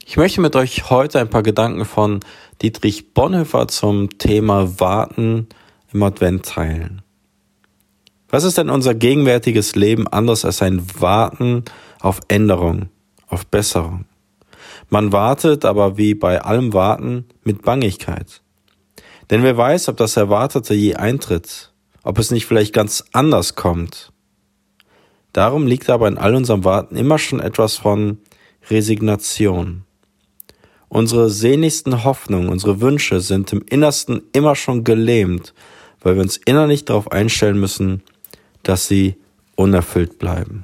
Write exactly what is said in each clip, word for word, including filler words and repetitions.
Ich möchte mit euch heute ein paar Gedanken von Dietrich Bonhoeffer zum Thema Warten im Advent teilen. Was ist denn unser gegenwärtiges Leben anderes als ein Warten auf Änderung, auf Besserung? Man wartet aber wie bei allem Warten mit Bangigkeit. Denn wer weiß, ob das Erwartete je eintritt, ob es nicht vielleicht ganz anders kommt. Darum liegt aber in all unserem Warten immer schon etwas von Resignation. Unsere sehnlichsten Hoffnungen, unsere Wünsche sind im Innersten immer schon gelähmt, weil wir uns innerlich darauf einstellen müssen, dass sie unerfüllt bleiben.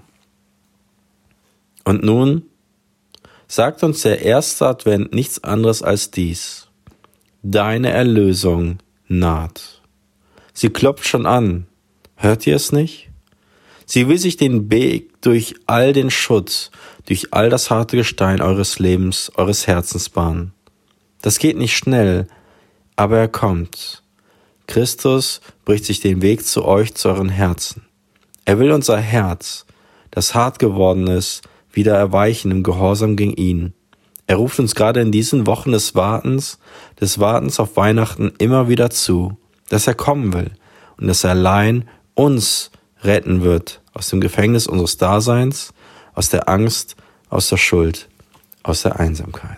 Und nun sagt uns der erste Advent nichts anderes als dies: Deine Erlösung naht. Sie klopft schon an. Hört ihr es nicht? Sie will sich den Weg durch all den Schutt, durch all das harte Gestein eures Lebens, eures Herzens bahnen. Das geht nicht schnell, aber er kommt. Christus bricht sich den Weg zu euch, zu euren Herzen. Er will unser Herz, das hart geworden ist, wieder erweichen im Gehorsam gegen ihn. Er ruft uns gerade in diesen Wochen des Wartens, des Wartens auf Weihnachten immer wieder zu, dass er kommen will und dass er allein uns retten wird aus dem Gefängnis unseres Daseins, aus der Angst, aus der Schuld, aus der Einsamkeit.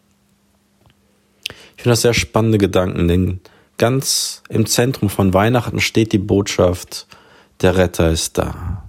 Ich finde das sehr spannende Gedanken, denn ganz im Zentrum von Weihnachten steht die Botschaft, der Retter ist da.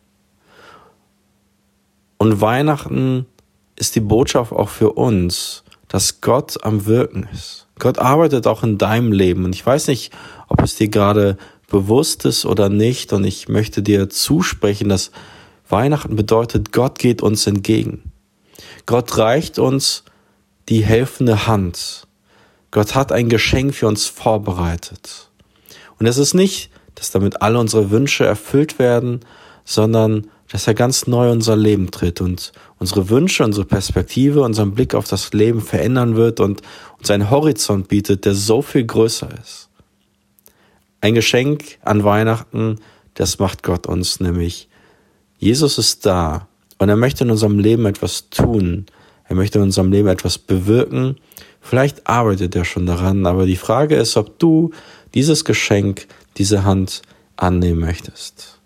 Und Weihnachten ist die Botschaft auch für uns, dass Gott am Wirken ist. Gott arbeitet auch in deinem Leben. Und ich weiß nicht, ob es dir gerade bewusst ist oder nicht. Und ich möchte dir zusprechen, dass Weihnachten bedeutet, Gott geht uns entgegen. Gott reicht uns die helfende Hand. Gott hat ein Geschenk für uns vorbereitet. Und es ist nicht, dass damit alle unsere Wünsche erfüllt werden, sondern dass er ganz neu in unser Leben tritt und unsere Wünsche, unsere Perspektive, unseren Blick auf das Leben verändern wird und uns einen Horizont bietet, der so viel größer ist. Ein Geschenk an Weihnachten, das macht Gott uns nämlich. Jesus ist da und er möchte in unserem Leben etwas tun. Er möchte in unserem Leben etwas bewirken. Vielleicht arbeitet er schon daran, aber die Frage ist, ob du dieses Geschenk, diese Hand annehmen möchtest.